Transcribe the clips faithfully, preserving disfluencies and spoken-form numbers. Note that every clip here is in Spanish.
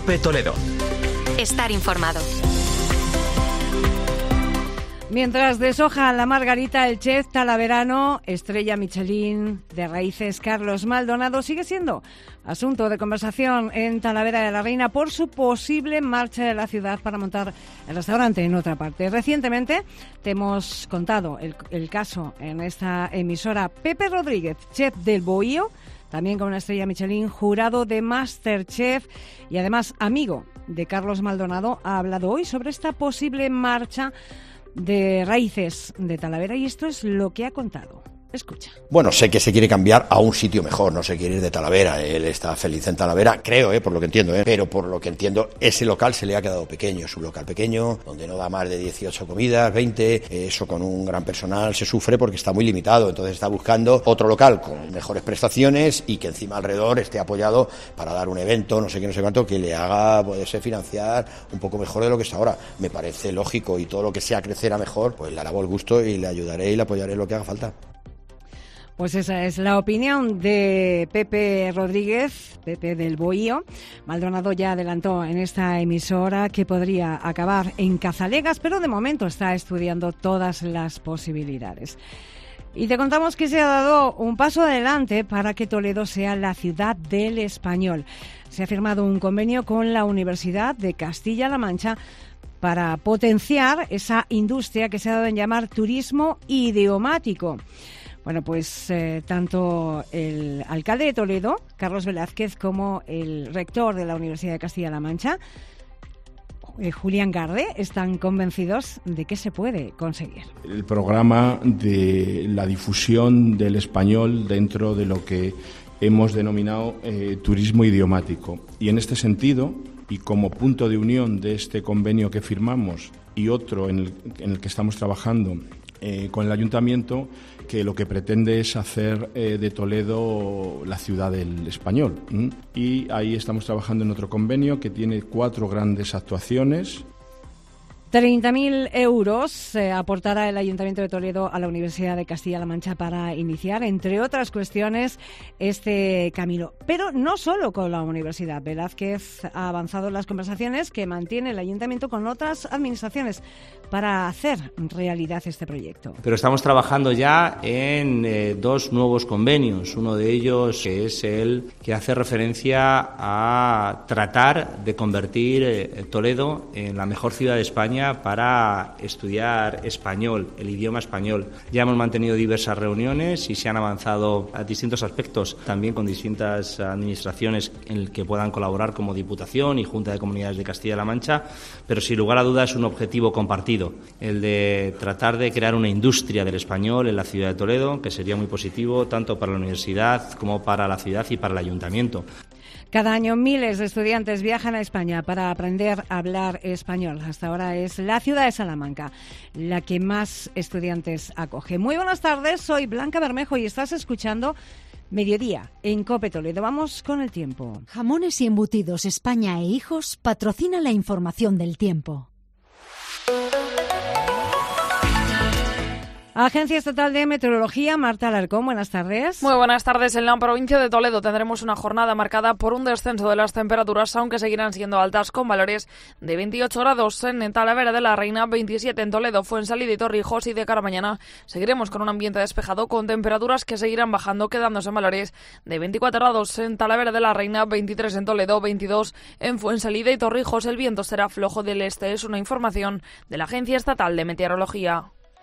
COPE Toledo. Estar informado. Mientras deshoja la margarita, el chef talaverano, estrella Michelin de raíces Carlos Maldonado, sigue siendo asunto de conversación en Talavera de la Reina por su posible marcha de la ciudad para montar el restaurante en otra parte. Recientemente te hemos contado el, el caso en esta emisora. Pepe Rodríguez, chef del Bohío, también con una estrella Michelin, jurado de MasterChef y además amigo de Carlos Maldonado, ha hablado hoy sobre esta posible marcha de raíces de Talavera y esto es lo que ha contado. Escucha. Bueno, sé que se quiere cambiar a un sitio mejor, no se quiere ir de Talavera. Él está feliz en Talavera, creo, eh, por lo que entiendo, eh, pero por lo que entiendo, ese local se le ha quedado pequeño. Es un local pequeño, donde no da más de dieciocho comidas, veinte. Eso con un gran personal se sufre porque está muy limitado. Entonces está buscando otro local con mejores prestaciones y que encima alrededor esté apoyado para dar un evento, no sé qué, no sé cuánto, que le haga poderse financiar un poco mejor de lo que está ahora. Me parece lógico y todo lo que sea crecer a mejor, pues le hará el gusto y le ayudaré y le apoyaré lo que haga falta. Pues esa es la opinión de Pepe Rodríguez, Pepe del Bohío. Maldonado ya adelantó en esta emisora que podría acabar en Cazalegas, pero de momento está estudiando todas las posibilidades. Y te contamos que se ha dado un paso adelante para que Toledo sea la ciudad del español. Se ha firmado un convenio con la Universidad de Castilla-La Mancha para potenciar esa industria que se ha dado en llamar turismo idiomático. Bueno, pues eh, tanto el alcalde de Toledo, Carlos Velázquez, como el rector de la Universidad de Castilla-La Mancha, eh, Julián Garde, están convencidos de que se puede conseguir. El programa de la difusión del español dentro de lo que hemos denominado eh, turismo idiomático. Y en este sentido, y como punto de unión de este convenio que firmamos y otro en el, en el que estamos trabajando eh, con el ayuntamiento, que lo que pretende es hacer eh, de Toledo la ciudad del español. ¿Mm? Y ahí estamos trabajando en otro convenio que tiene cuatro grandes actuaciones. treinta mil euros eh, aportará el Ayuntamiento de Toledo a la Universidad de Castilla-La Mancha para iniciar, entre otras cuestiones, este camino. Pero no solo con la Universidad. Velázquez ha avanzado en las conversaciones que mantiene el Ayuntamiento con otras administraciones para hacer realidad este proyecto. Pero estamos trabajando ya en eh, dos nuevos convenios. Uno de ellos que es el que hace referencia a tratar de convertir eh, Toledo en la mejor ciudad de España para estudiar español, el idioma español. Ya hemos mantenido diversas reuniones y se han avanzado a distintos aspectos, también con distintas administraciones en el que puedan colaborar como Diputación y Junta de Comunidades de Castilla-La Mancha, pero sin lugar a dudas es un objetivo compartido, el de tratar de crear una industria del español en la ciudad de Toledo, que sería muy positivo tanto para la universidad como para la ciudad y para el ayuntamiento. Cada año miles de estudiantes viajan a España para aprender a hablar español. Hasta ahora es la ciudad de Salamanca la que más estudiantes acoge. Muy buenas tardes, soy Blanca Bermejo y estás escuchando Mediodía en COPE Toledo. Vamos con el tiempo. Jamones y Embutidos España e Hijos patrocina la información del tiempo. Agencia Estatal de Meteorología, Marta Alarcón, buenas tardes. Muy buenas tardes. En la provincia de Toledo tendremos una jornada marcada por un descenso de las temperaturas, aunque seguirán siendo altas, con valores de veintiocho grados en Talavera de la Reina, veintisiete en Toledo, Fuensalida y Torrijos, y de cara a mañana seguiremos con un ambiente despejado con temperaturas que seguirán bajando, quedándose en valores de veinticuatro grados en Talavera de la Reina, veintitrés en Toledo, veintidós en Fuensalida y Torrijos. El viento será flojo del este. Es una información de la Agencia Estatal de Meteorología.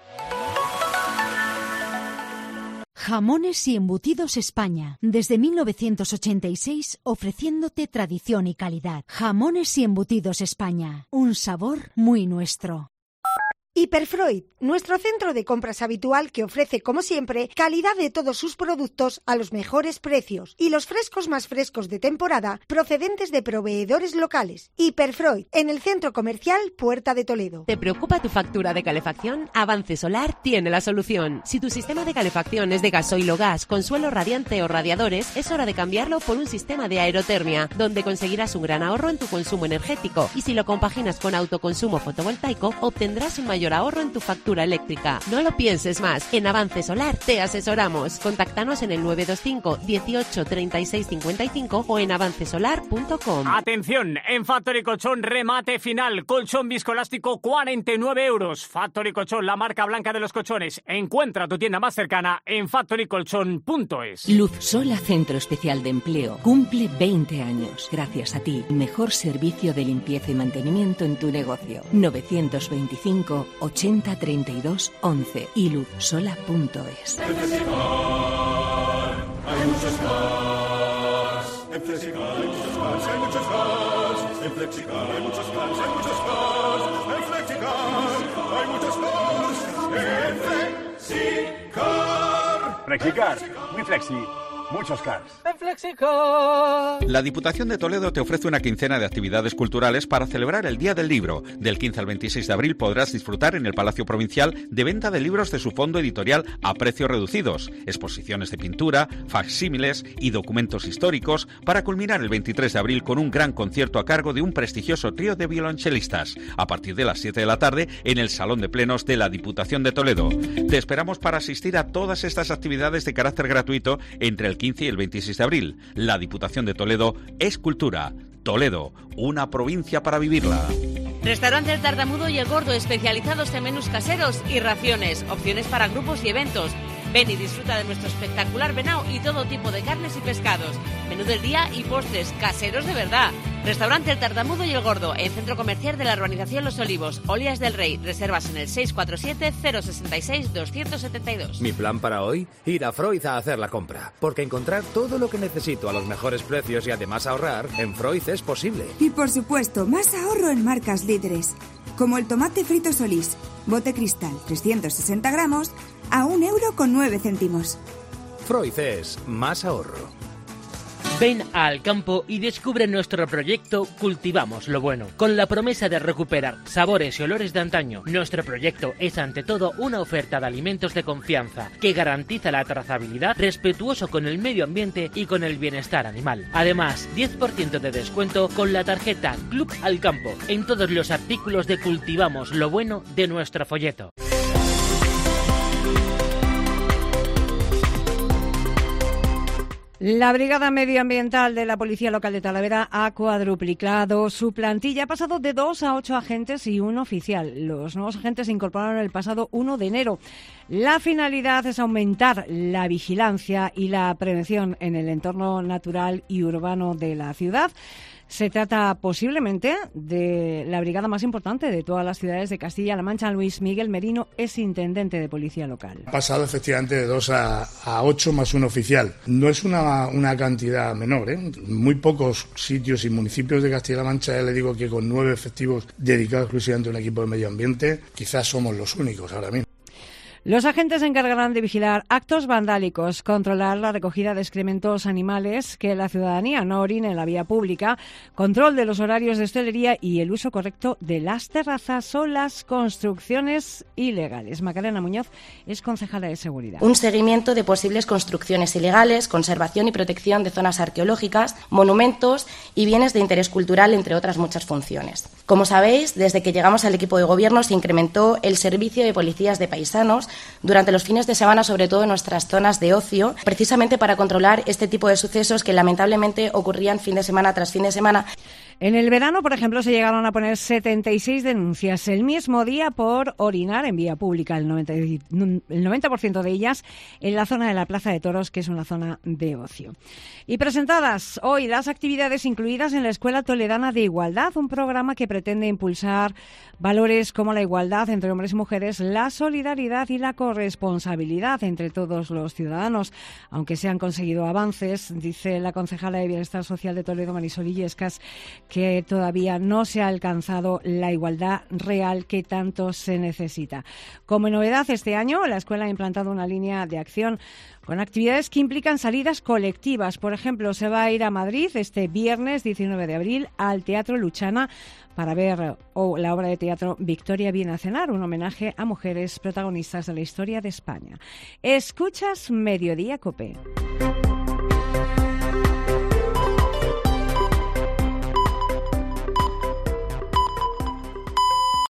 Jamones y Embutidos España, desde mil novecientos ochenta y seis ofreciéndote tradición y calidad. Jamones y Embutidos España, un sabor muy nuestro. Hiperfreud, nuestro centro de compras habitual que ofrece, como siempre, calidad de todos sus productos a los mejores precios y los frescos más frescos de temporada procedentes de proveedores locales. Hiperfreud, en el centro comercial Puerta de Toledo. ¿Te preocupa tu factura de calefacción? Avance Solar tiene la solución. Si tu sistema de calefacción es de gasoil o gas, con suelo radiante o radiadores, es hora de cambiarlo por un sistema de aerotermia, donde conseguirás un gran ahorro en tu consumo energético. Y si lo compaginas con autoconsumo fotovoltaico, obtendrás un mayor mayor ahorro en tu factura eléctrica. No lo pienses más, en Avance Solar te asesoramos. Contáctanos en el nueve dos cinco dieciocho treinta y seis cincuenta y cinco o en avance solar punto com. Atención, en Factory Colchón remate final, colchón viscoelástico cuarenta y nueve euros. Factory Colchón, la marca blanca de los colchones. Encuentra tu tienda más cercana en factory colchón punto es. Luzsola Centro Especial de Empleo cumple veinte años. Gracias a ti, mejor servicio de limpieza y mantenimiento en tu negocio. novecientos veinticinco ochenta treinta y dos once y luzsola punto es. En Flexicar hay muchos más. En Flexicar hay muchos más, hay muchos más. En Flexicar hay muchos más, hay muchos más. En Flexicar hay muchos más. En Flexicar. Flexicar, muy flexi. Muchos cars. En Flexicar. La Diputación de Toledo te ofrece una quincena de actividades culturales para celebrar el Día del Libro. Del quince al veintiséis de abril podrás disfrutar en el Palacio Provincial de venta de libros de su fondo editorial a precios reducidos, exposiciones de pintura, facsímiles y documentos históricos, para culminar el veintitrés de abril con un gran concierto a cargo de un prestigioso trío de violonchelistas, a partir de las siete de la tarde en el Salón de Plenos de la Diputación de Toledo. Te esperamos para asistir a todas estas actividades de carácter gratuito entre el quince y el veintiséis de abril. La Diputación de Toledo es cultura. Toledo, una provincia para vivirla. Restaurante El Tartamudo y El Gordo, especializados en menús caseros y raciones, opciones para grupos y eventos. Ven y disfruta de nuestro espectacular venao y todo tipo de carnes y pescados. Menú del día y postres caseros de verdad. Restaurante El Tartamudo y El Gordo, en Centro Comercial de la Urbanización Los Olivos, Olías del Rey. Reservas en el seis cuatro siete cero seis seis dos siete dos. Mi plan para hoy, ir a Freud a hacer la compra. Porque encontrar todo lo que necesito a los mejores precios y además ahorrar, en Freud es posible. Y por supuesto, más ahorro en marcas líderes. Como el tomate frito Solís, bote cristal, trescientos sesenta gramos, a un euro con nueve céntimos. Freud es más ahorro. Ven al campo y descubre nuestro proyecto Cultivamos lo Bueno, con la promesa de recuperar sabores y olores de antaño. Nuestro proyecto es ante todo una oferta de alimentos de confianza que garantiza la trazabilidad, respetuoso con el medio ambiente y con el bienestar animal. Además, diez por ciento de descuento con la tarjeta Club al Campo en todos los artículos de Cultivamos lo Bueno de nuestro folleto. La Brigada Medioambiental de la Policía Local de Talavera ha cuadruplicado su plantilla. Ha pasado de dos a ocho agentes y un oficial. Los nuevos agentes se incorporaron el pasado uno de enero. La finalidad es aumentar la vigilancia y la prevención en el entorno natural y urbano de la ciudad. Se trata posiblemente de la brigada más importante de todas las ciudades de Castilla-La Mancha. Luis Miguel Merino es intendente de Policía Local. Ha pasado efectivamente de dos a, a ocho más un oficial. No es una, una cantidad menor, ¿eh? Muy pocos sitios y municipios de Castilla-La Mancha, ya le digo que con nueve efectivos dedicados exclusivamente a un equipo de medio ambiente, quizás somos los únicos ahora mismo. Los agentes se encargarán de vigilar actos vandálicos, controlar la recogida de excrementos animales, que la ciudadanía no orine en la vía pública, control de los horarios de hostelería y el uso correcto de las terrazas o las construcciones ilegales. Macarena Muñoz es concejala de Seguridad. Un seguimiento de posibles construcciones ilegales, conservación y protección de zonas arqueológicas, monumentos y bienes de interés cultural, entre otras muchas funciones. Como sabéis, desde que llegamos al equipo de gobierno se incrementó el servicio de policías de paisanos durante los fines de semana, sobre todo en nuestras zonas de ocio, precisamente para controlar este tipo de sucesos que lamentablemente ocurrían fin de semana tras fin de semana. En el verano, por ejemplo, se llegaron a poner setenta y seis denuncias el mismo día por orinar en vía pública, el noventa, el noventa por ciento de ellas en la zona de la Plaza de Toros, que es una zona de ocio. Y presentadas hoy las actividades incluidas en la Escuela Toledana de Igualdad, un programa que pretende impulsar valores como la igualdad entre hombres y mujeres, la solidaridad y la corresponsabilidad entre todos los ciudadanos. Aunque se han conseguido avances, dice la concejala de Bienestar Social de Toledo, Marisol Illescas, que todavía no se ha alcanzado la igualdad real que tanto se necesita. Como novedad, este año la escuela ha implantado una línea de acción con actividades que implican salidas colectivas. Por ejemplo, se va a ir a Madrid este viernes diecinueve de abril al Teatro Luchana para ver oh, la obra de teatro Victoria viene a cenar, un homenaje a mujeres protagonistas de la historia de España. Escuchas Mediodía COPE.